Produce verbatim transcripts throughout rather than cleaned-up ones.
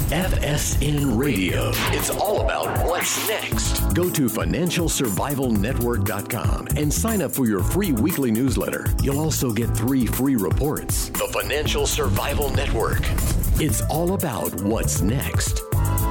F S N Radio. It's all about what's next. Go to financial survival network dot com and sign up for your free weekly newsletter. You'll also get three free reports. The Financial Survival Network. It's all about what's next.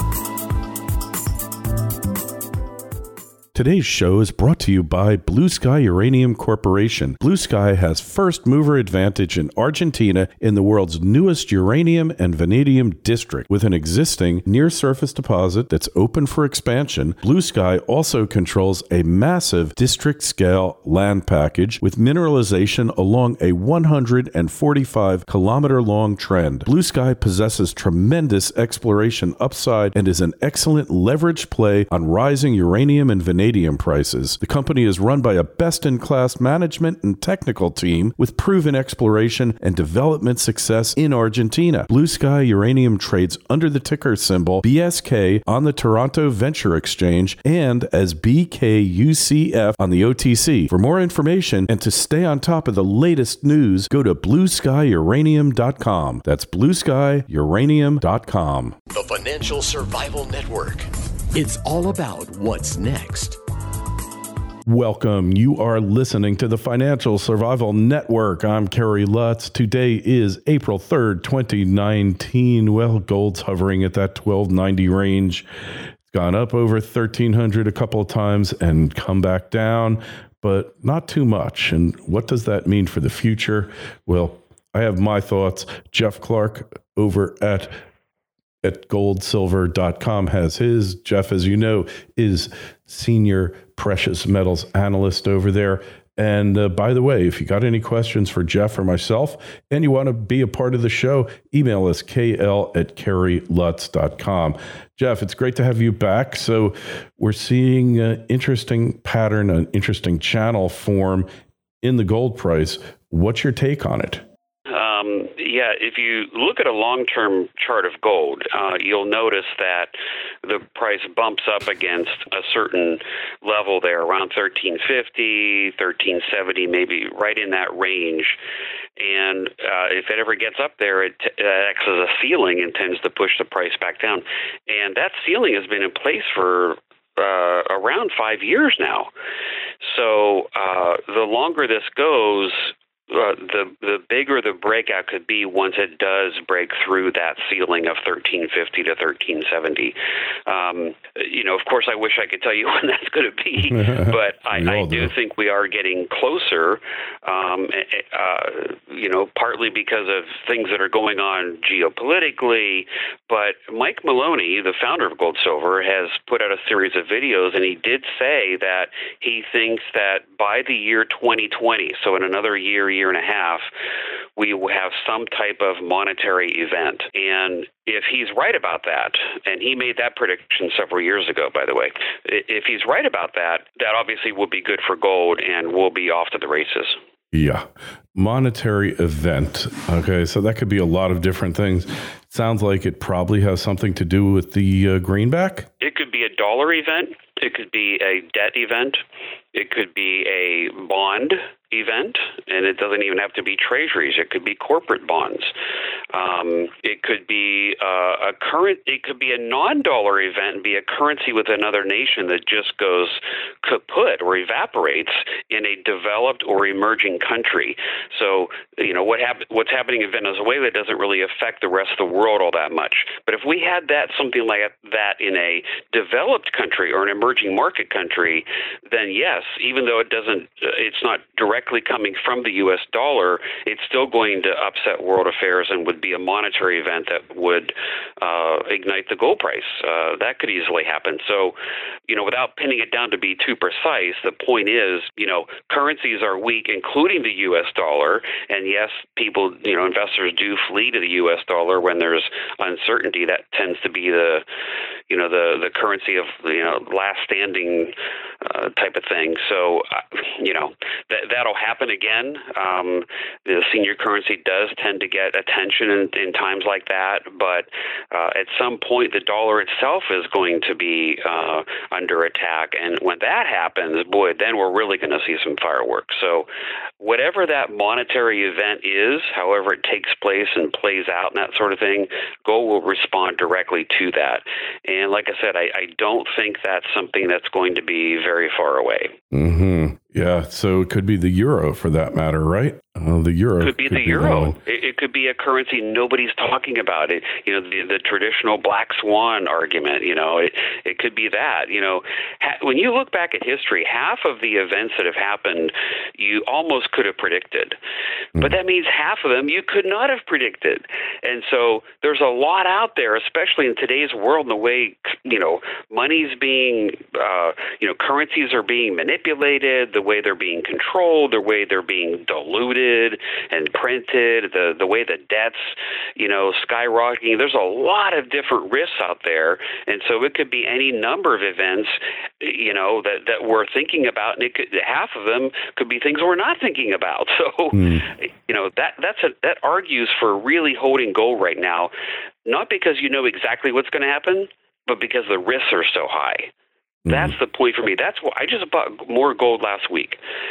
Today's show is brought to you by Blue Sky Uranium Corporation. Blue Sky has first mover advantage in Argentina in the world's newest uranium and vanadium district. With an existing near-surface deposit that's open for expansion, Blue Sky also controls a massive district-scale land package with mineralization along a one hundred forty-five kilometer long trend. Blue Sky possesses tremendous exploration upside and is an excellent leverage play on rising uranium and vanadium prices. The company is run by a best-in-class management and technical team with proven exploration and development success in Argentina. Blue Sky Uranium trades under the ticker symbol B S K on the Toronto Venture Exchange and as B K U C F on the O T C. For more information and to stay on top of the latest news, go to blue sky uranium dot com. That's blue sky uranium dot com. The Financial Survival Network. It's all about what's next. Welcome. You are listening to the Financial Survival Network. I'm Kerry Lutz. Today is April third, twenty nineteen. Well, gold's hovering at that twelve ninety range. It's gone up over thirteen hundred a couple of times and come back down, but not too much. And what does that mean for the future? Well, I have my thoughts. Jeff Clark over at at gold silver dot com has his. Jeff, as you know, is senior precious metals analyst over there. And uh, by the way, if you got any questions for Jeff or myself and you want to be a part of the show, email us k l at kerry lutz dot com. Jeff, it's great to have you back. So we're seeing an interesting pattern, an interesting channel form in the gold price. What's your take on it? Um, yeah, if you look at a long-term chart of gold, uh, you'll notice that the price bumps up against a certain level there, around thirteen fifty, thirteen seventy, maybe right in that range. And uh, if it ever gets up there, it t- acts as a ceiling and tends to push the price back down. And that ceiling has been in place for uh, around five years now. So uh, the longer this goes, Uh, the the bigger the breakout could be once it does break through that ceiling of thirteen fifty to thirteen seventy. Um, you know, of course, I wish I could tell you when that's going to be, but I, I do, do think we are getting closer. Um, uh, you know, partly because of things that are going on geopolitically. But Mike Maloney, the founder of Gold Silver, has put out a series of videos, and he did say that he thinks that by the year twenty twenty, so in another year, year and a half, we will have some type of monetary event. And if he's right about that, and he made that prediction several years ago, by the way, if he's right about that, that obviously will be good for gold and we'll be off to the races. Yeah. Monetary event. Okay. So that could be a lot of different things. Sounds like it probably has something to do with the uh, greenback. It could be a dollar event. It could be a debt event. It could be a bond event, and it doesn't even have to be treasuries. It could be corporate bonds. Um, it could be uh, a current. It could be a non-dollar event and be a currency with another nation that just goes kaput or evaporates in a developed or emerging country. So, you know, what hap- what's happening in Venezuela doesn't really affect the rest of the world all that much. But if we had that, something like that in a developed country or an emerging market country, then yes, even though it doesn't, it's not directly coming from the U S dollar, it's still going to upset world affairs and would be a monetary event that would uh, ignite the gold price. Uh, that could easily happen. So, you know, without pinning it down to be too precise, the point is, you know, currencies are weak, including the U S dollar. And yes, people, you know, investors do flee to the U S dollar when there's uncertainty. That tends to be the, you know, the, the currency of, you know, last standing uh, type of thing. So, uh, you know, that, that'll happen again. Um, the senior currency does tend to get attention in, in times like that, but uh, at some point the dollar itself is going to be uh, under attack. And when that happens, boy, then we're really going to see some fireworks. So whatever that monetary event is, however it takes place and plays out and that sort of thing, gold will respond directly to that. And like I said, I, I don't think that's something that's going to be very far away. Mm-hmm. Yeah, so it could be the euro for that matter, right? Uh, the euro could be could the be euro. The it, it could be a currency nobody's talking about. It, you know, the, the traditional black swan argument. You know, it it could be that. You know, ha- when you look back at history, half of the events that have happened, you almost could have predicted, mm. but that means half of them you could not have predicted. And so there's a lot out there, especially in today's world, and the way you know money's being, uh, you know, currencies are being manipulated, the way they're being controlled, the way they're being diluted and printed, the the way the debt's, you know, skyrocketing. There's a lot of different risks out there, and so it could be any number of events, you know, that, that we're thinking about, and it could, half of them could be things we're not thinking about. So, mm. you know, that that's a, that argues for really holding gold right now, not because you know exactly what's going to happen, but because the risks are so high. Mm. That's the point for me. That's why I just bought more gold last week.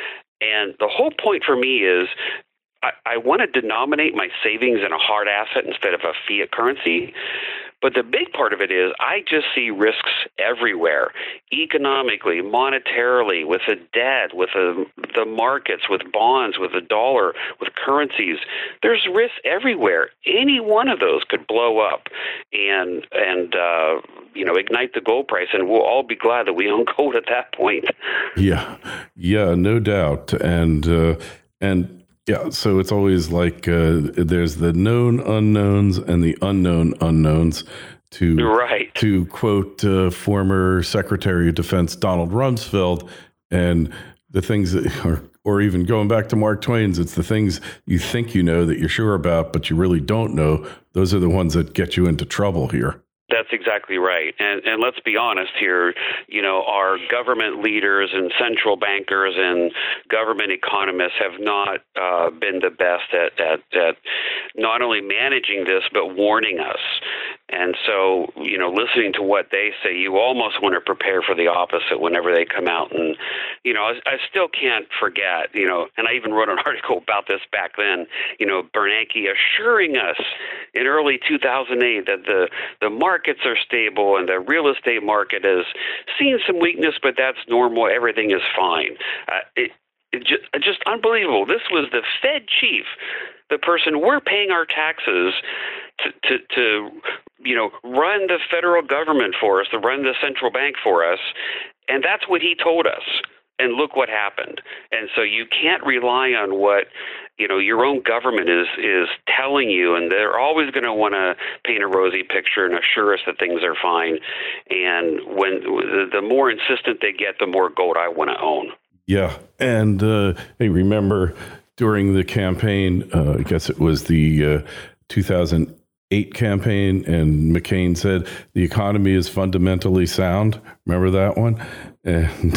And the whole point for me is I, I want to denominate my savings in a hard asset instead of a fiat currency. But the big part of it is I just see risks everywhere, economically, monetarily, with the debt, with the, the markets, with bonds, with the dollar, with currencies. There's risks everywhere. Any one of those could blow up and, and uh, you know, ignite the gold price, and we'll all be glad that we own gold at that point. Yeah, yeah, no doubt. And, uh, and, Yeah, so it's always like uh, there's the known unknowns and the unknown unknowns. To right. to quote uh, former Secretary of Defense Donald Rumsfeld, and the things that are, or even going back to Mark Twain's, it's the things you think you know that you're sure about, but you really don't know. Those are the ones that get you into trouble here. That's exactly right. And and let's be honest here, you know, our government leaders and central bankers and government economists have not uh, been the best at, at, at not only managing this, but warning us. And so, you know, listening to what they say, you almost want to prepare for the opposite whenever they come out. And, you know, I, I still can't forget, you know, and I even wrote an article about this back then, you know, Bernanke assuring us in early two thousand eight that the, the markets are stable and the real estate market has seen some weakness, but that's normal. Everything is fine. Uh, it, it just, just unbelievable. This was the Fed chief, the person we're paying our taxes to, to, to, you know, run the federal government for us, to run the central bank for us. And that's what he told us. And look what happened. And so you can't rely on what, you know, your own government is is telling you, and they're always going to want to paint a rosy picture and assure us that things are fine. And when the more insistent they get, the more gold I want to own. Yeah. And uh, hey, remember during the campaign, uh, I guess it was the uh, two thousand eight campaign, and McCain said the economy is fundamentally sound. Remember that one? And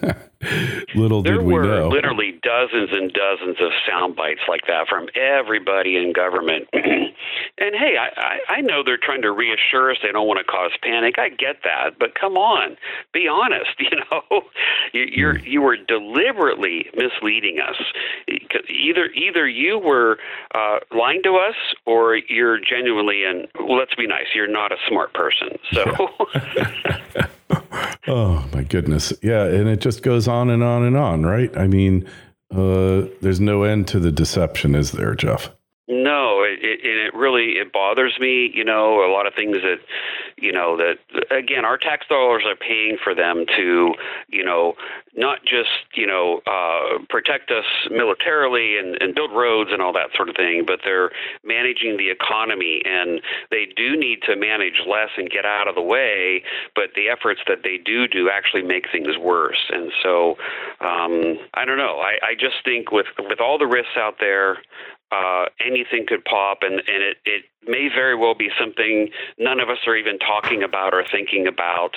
little there did we know. There were literally dozens and dozens of sound bites like that from everybody in government. And hey, I, I, I know they're trying to reassure us they don't want to cause panic. I get that, but come on, be honest. You know, you, you're you were deliberately misleading us. Either either you were uh, lying to us, or you're genuinely, and well, let's be nice, you're not a smart person. So. Yeah. Oh, my goodness. Yeah. And it just goes on and on and on, right? I mean, uh, there's no end to the deception, is there, Jeff? No, it, it, and it really, it bothers me, you know, a lot of things that, you know, that, again, our tax dollars are paying for them to, you know, not just, you know, uh, protect us militarily and, and build roads and all that sort of thing, but they're managing the economy, and they do need to manage less and get out of the way, but the efforts that they do do actually make things worse. And so, um, I don't know, I, I just think with, with all the risks out there, uh, anything could pop, and, and it, it may very well be something none of us are even talking about or thinking about.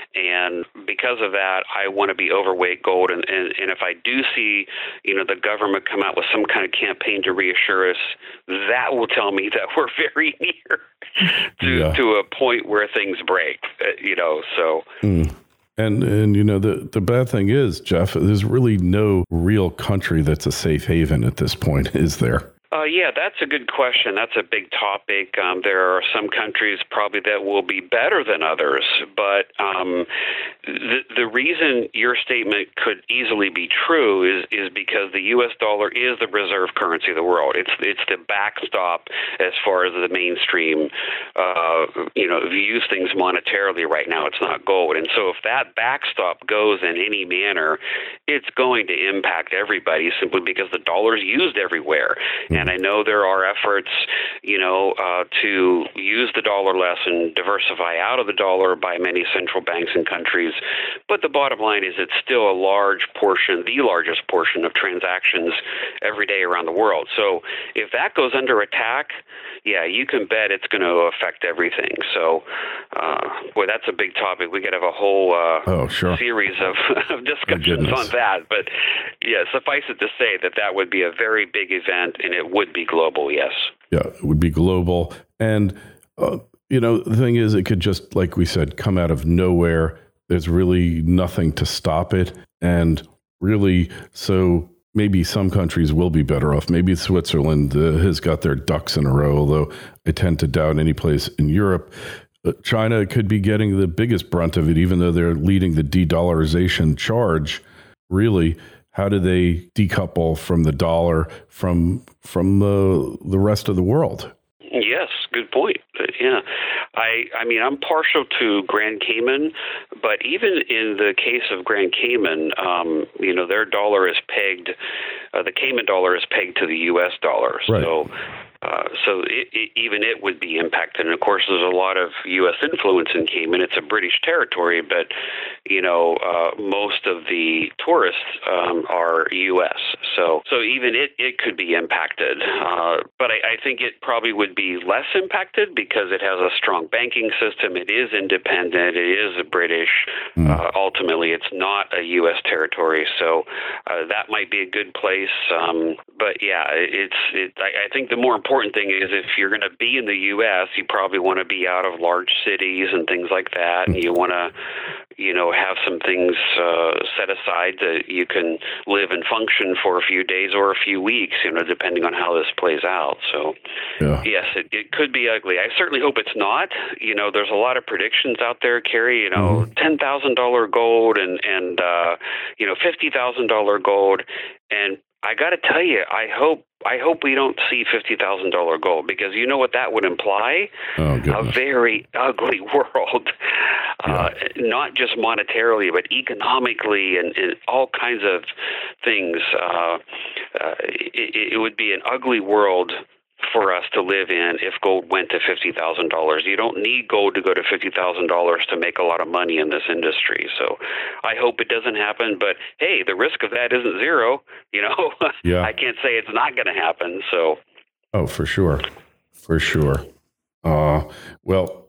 And because of that, I want to be overweight gold. And, and, and if I do see, you know, the government come out with some kind of campaign to reassure us, that will tell me that we're very near to, yeah. to a point where things break, you know, so. Mm. And, and you know, the, the bad thing is, Jeff, there's really no real country that's a safe haven at this point, is there? Uh, yeah, that's a good question. That's a big topic. Um, there are some countries probably that will be better than others, but um, the the reason your statement could easily be true is is because the U S dollar is the reserve currency of the world. It's it's the backstop as far as the mainstream, uh, you know, views things monetarily right now. It's not gold, and so if that backstop goes in any manner, it's going to impact everybody simply because the dollar is used everywhere. Mm-hmm. And I know there are efforts, you know, uh, to use the dollar less and diversify out of the dollar by many central banks and countries. But the bottom line is it's still a large portion, the largest portion of transactions every day around the world. So if that goes under attack, yeah, you can bet it's going to affect everything. So, uh, boy, that's a big topic. We could have a whole uh, oh, sure. series of, of discussions on that. But, yeah, suffice it to say that that would be a very big event, and it would be global, yes. Yeah, it would be global. And, uh, you know, the thing is, it could just, like we said, come out of nowhere. There's really nothing to stop it. And really, so maybe some countries will be better off. Maybe Switzerland uh, has got their ducks in a row, although I tend to doubt any place in Europe. Uh, China could be getting the biggest brunt of it, even though they're leading the de-dollarization charge. Really, how do they decouple from the dollar from from uh, the rest of the world? Yes, good point. Yeah, I I mean, I'm partial to Grand Cayman, but even in the case of Grand Cayman, um, you know, their dollar is pegged, uh, the Cayman dollar is pegged to the U S dollar. Right. So. Uh, so it, it, even it would be impacted. And, of course, there's a lot of U S influence in Cayman. It's a British territory, but, you know, uh, most of the tourists um, are U S. So so even it, it could be impacted. Uh, but I, I think it probably would be less impacted because it has a strong banking system. It is independent. It is a British. Mm. Uh, ultimately, it's not a U S territory. So uh, that might be a good place. Um, but, yeah, it's. It, I, I think the more important important thing is if you're going to be in the U S, you probably want to be out of large cities and things like that, and you want to, you know, have some things uh, set aside that you can live and function for a few days or a few weeks, you know, depending on how this plays out. So, yeah. yes, it, it could be ugly. I certainly hope it's not. You know, there's a lot of predictions out there, Kerry, you know, mm-hmm. ten thousand dollars gold and, and uh, you know, fifty thousand dollars gold. And I got to tell you, I hope I hope we don't see fifty thousand dollars gold, because you know what that would imply? Oh, a very ugly world, yeah. uh, not just monetarily, but economically and, and all kinds of things. Uh, uh, it, it would be an ugly world for us to live in if gold went to fifty thousand dollars. You don't need gold to go to fifty thousand dollars to make a lot of money in this industry. So I hope it doesn't happen. But, hey, the risk of that isn't zero. You know, yeah. I can't say it's not going to happen. So, Oh, for sure. For sure. Uh, well,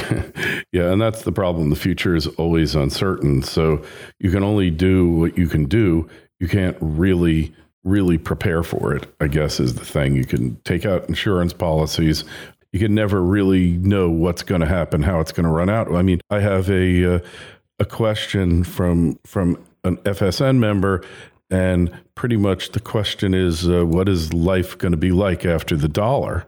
yeah, and that's the problem. The future is always uncertain. So you can only do what you can do. You can't really really prepare for it, I guess, is the thing. You can take out insurance policies. You can never really know what's going to happen, how it's going to run out. I mean, I have a uh, a question from from an F S N member, and pretty much the question is, uh, what is life going to be like after the dollar?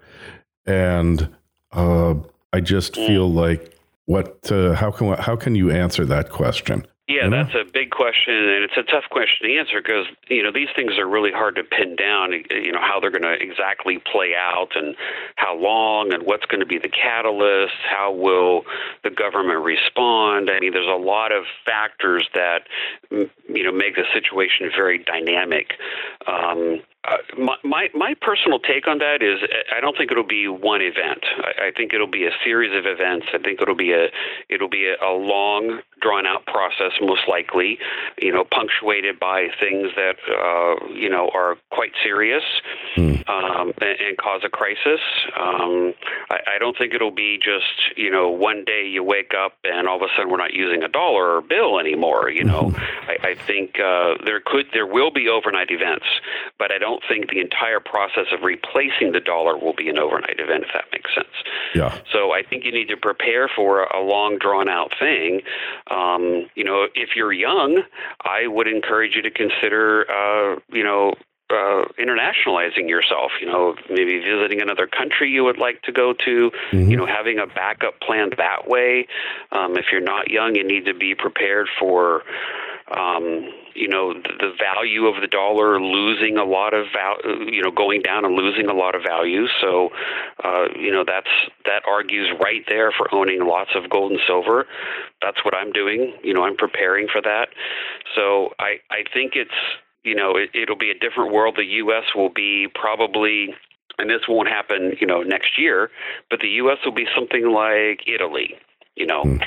And uh, I just feel like, what? Uh, how can how can you answer that question? Yeah, that's a big question, and it's a tough question to answer because, you know, these things are really hard to pin down, you know, how they're going to exactly play out and how long and what's going to be the catalyst, how will the government respond. I mean, there's a lot of factors that, you know, make the situation very dynamic. Um, Uh, my, my my personal take on that is I don't think it'll be one event. I, I think it'll be a series of events. I think it'll be a it'll be a, a long, drawn out process, most likely. You know, punctuated by things that uh, you know are quite serious mm. um, and, and cause a crisis. Um, I, I don't think it'll be just you know one day you wake up and all of a sudden we're not using a dollar or bill anymore. You know, mm-hmm. I, I think uh, there could there will be overnight events, but I don't think the entire process of replacing the dollar will be an overnight event, if that makes sense. Yeah. So I think you need to prepare for a long, drawn-out thing. Um, you know, if you're young, I would encourage you to consider, uh, you know, Uh, internationalizing yourself, you know, maybe visiting another country you would like to go to, mm-hmm. you know, having a backup plan that way. Um, if you're not young, you need to be prepared for, um, you know, the, the value of the dollar losing a lot of value, you know, going down and losing a lot of value. So, uh, you know, that's that argues right there for owning lots of gold and silver. That's what I'm doing. You know, I'm preparing for that. So I, I think it's, You know, it, it'll be a different world. The U S will be probably, and this won't happen, you know, next year, but the U S will be something like Italy. You know, mm.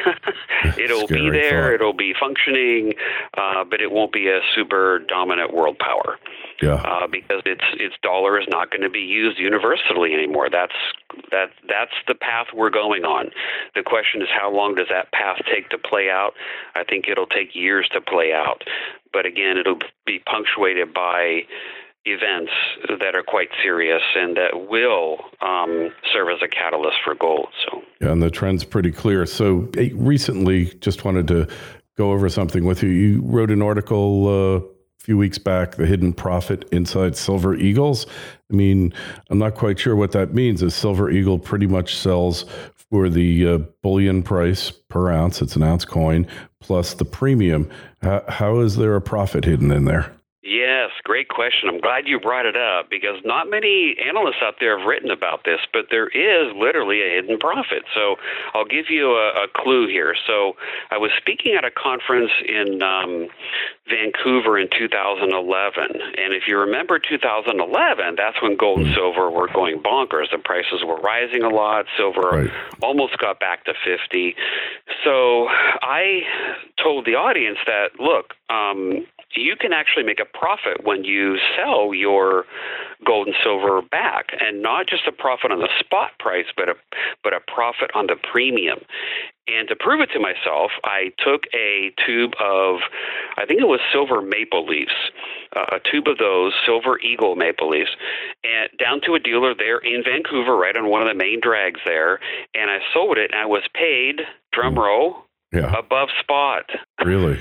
it'll be there, thought. It'll be functioning, uh, but it won't be a super dominant world power. Yeah, uh, because its its dollar is not going to be used universally anymore. That's that that's the path we're going on. The question is, how long does that path take to play out? I think it'll take years to play out, but again, it'll be punctuated by events that are quite serious and that will um, serve as a catalyst for gold. So, yeah, and the trend's pretty clear. So, recently, just wanted to go over something with you. You wrote an article uh, a few weeks back, "The Hidden Profit Inside Silver Eagles." I mean, I'm not quite sure what that means. A Silver Eagle pretty much sells for the uh, bullion price per ounce. It's an ounce coin plus the premium. How, how is there a profit hidden in there? Yes, great question. I'm glad you brought it up because not many analysts out there have written about this, but there is literally a hidden profit. So I'll give you a, a clue here. So I was speaking at a conference in um, Vancouver in two thousand eleven. And if you remember two thousand eleven, that's when gold and silver were going bonkers. The prices were rising a lot. Silver right. almost got back to fifty. So I told the audience that, look, um, you can actually make a profit when you sell your gold and silver back, and not just a profit on the spot price, but a but a profit on the premium. And to prove it to myself, I took a tube of, I think it was silver maple leaves, uh, a tube of those silver eagle maple leaves, and down to a dealer there in Vancouver, right on one of the main drags there, and I sold it, and I was paid, drum roll, yeah. above spot. Really?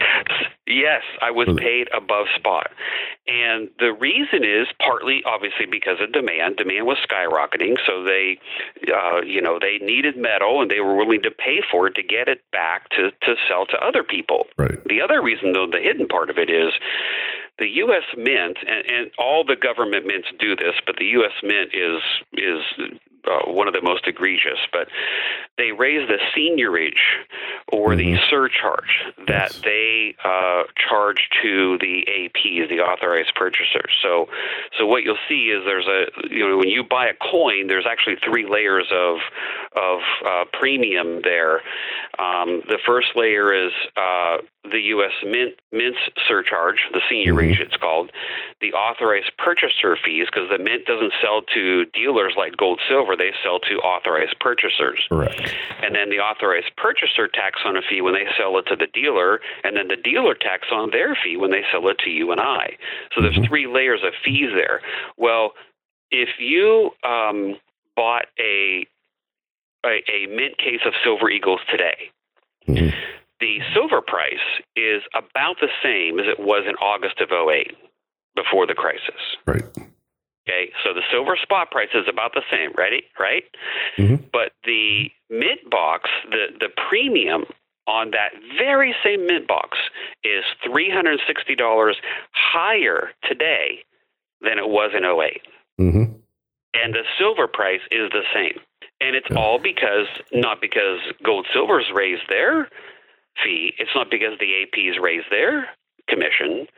Yes, I was paid above spot. And the reason is partly, obviously, because of demand. Demand was skyrocketing, so they, uh, you know, they needed metal, and they were willing to pay for it to get it back to, to sell to other people. Right. The other reason, though, the hidden part of it is the U S Mint, and, and all the government mints do this, but the U S Mint is is uh, one of the most egregious. But they raise the seigniorage or mm-hmm. the surcharge that yes. they uh, charge to the A Ps, the authorized purchasers. So, so what you'll see is there's a you know when you buy a coin, there's actually three layers of of uh, premium there. Um, the first layer is uh, the U S Mint Mint's surcharge, the seigniorage mm-hmm. it's called, the authorized purchaser fees, because the Mint doesn't sell to dealers like gold, silver, they sell to authorized purchasers. Correct. And then the authorized purchaser tax on a fee when they sell it to the dealer, and then the dealer tax on their fee when they sell it to you and I. So there's mm-hmm. three layers of fees there. Well, if you um, bought a, a a mint case of Silver Eagles today, mm-hmm. the silver price is about the same as it was in August of oh eight, before the crisis. Right. Okay, so the silver spot price is about the same, right? Right? Mm-hmm. But the mint box, the, the premium on that very same mint box is three hundred sixty dollars higher today than it was in oh eight. Mm-hmm. And the silver price is the same. And it's yeah. all because, not because gold silver's raised their fee, it's not because the A Ps raised their commission,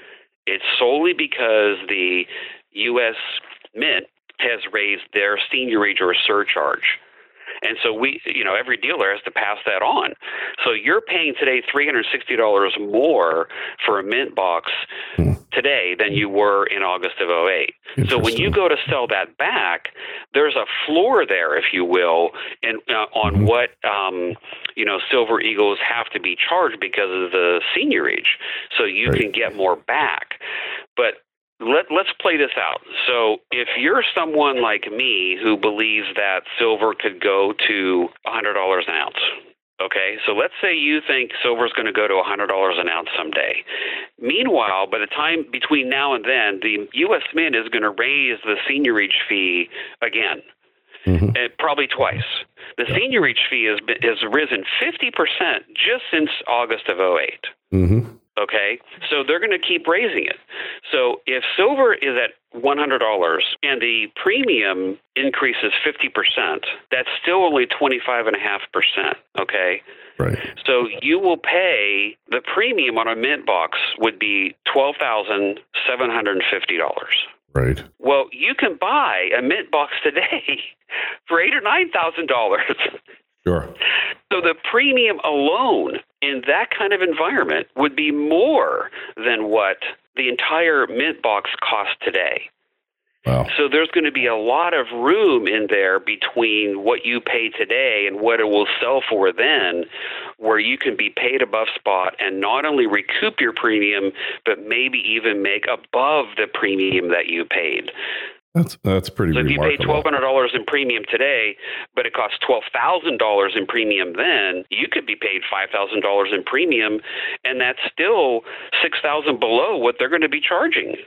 It's solely because the U S Mint has raised their seniorage or surcharge. And so we, you know, every dealer has to pass that on. So you're paying today three hundred sixty dollars more for a Mint box hmm. today than you were in August of oh eight. So when you go to sell that back, there's a floor there, if you will, in, uh, on mm-hmm. what, um, you know, Silver Eagles have to be charged because of the seniorage. So you right. can get more back. But Let, let's play this out. So if you're someone like me who believes that silver could go to one hundred dollars an ounce, okay, so let's say you think silver is going to go to one hundred dollars an ounce someday. Meanwhile, by the time between now and then, the U S Mint is going to raise the seniorage fee again, mm-hmm. and probably twice. The yeah. seniorage fee has, been, has risen fifty percent just since August of oh eight. Mm-hmm. Okay, so they're going to keep raising it. So if silver is at one hundred dollars and the premium increases fifty percent, that's still only twenty-five point five percent, okay? Right. So you will pay, the premium on a Mint box would be twelve thousand seven hundred fifty dollars. Right. Well, you can buy a Mint box today for eight thousand or nine thousand dollars. Sure. So the premium alone in that kind of environment would be more than what the entire Mint box costs today. Wow. So there's going to be a lot of room in there between what you pay today and what it will sell for then, where you can be paid above spot and not only recoup your premium, but maybe even make above the premium that you paid. That's that's pretty So if remarkable. you pay twelve hundred dollars in premium today, but it costs twelve thousand dollars in premium then, you could be paid five thousand dollars in premium, and that's still six thousand dollars below what they're going to be charging.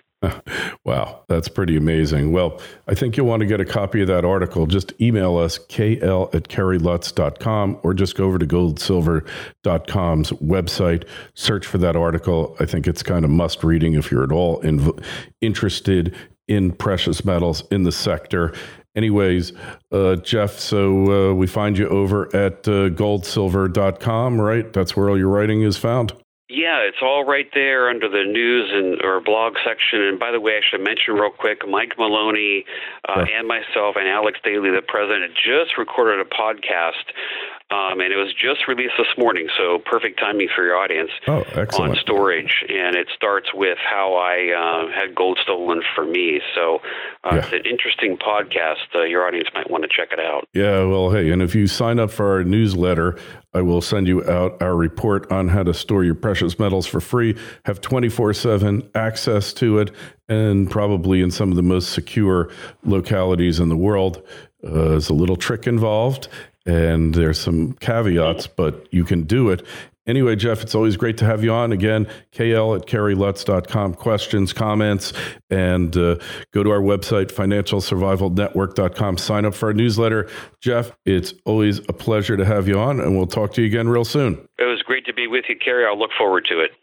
Wow, that's pretty amazing. Well, I think you'll want to get a copy of that article. Just email us, k l at kerry lutz dot com, or just go over to gold silver dot com's website, search for that article. I think it's kind of must reading if you're at all inv- interested in precious metals in the sector. Anyways, uh, Jeff, so uh, we find you over at uh, gold silver dot com, right? That's where all your writing is found. Yeah, it's all right there under the news and or blog section. And by the way, I should mention real quick, Mike Maloney uh, sure. and myself and Alex Daly, the president, just recorded a podcast, um, and it was just released this morning, so perfect timing for your audience. Oh, excellent. On storage, and it starts with how I uh, had gold stolen for me. So uh, yeah. it's an interesting podcast. Uh, your audience might want to check it out. Yeah, well, hey, and if you sign up for our newsletter, I will send you out our report on how to store your precious metals for free, have twenty-four seven access to it, and probably in some of the most secure localities in the world. Uh, there's a little trick involved, and there's some caveats, but you can do it. Anyway, Jeff, it's always great to have you on. Again, k l at kerry lutz dot com, questions, comments, and uh, go to our website, financial survival network dot com. Sign up for our newsletter. Jeff, it's always a pleasure to have you on, and we'll talk to you again real soon. It was great to be with you, Kerry. I'll look forward to it.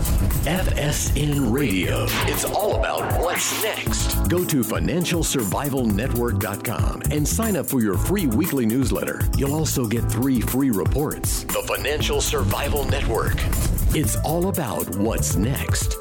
F S N Radio. It's all about what's next. Go to financial survival network dot com and sign up for your free weekly newsletter. You'll also get three free reports. The Financial Survival Network. It's all about what's next.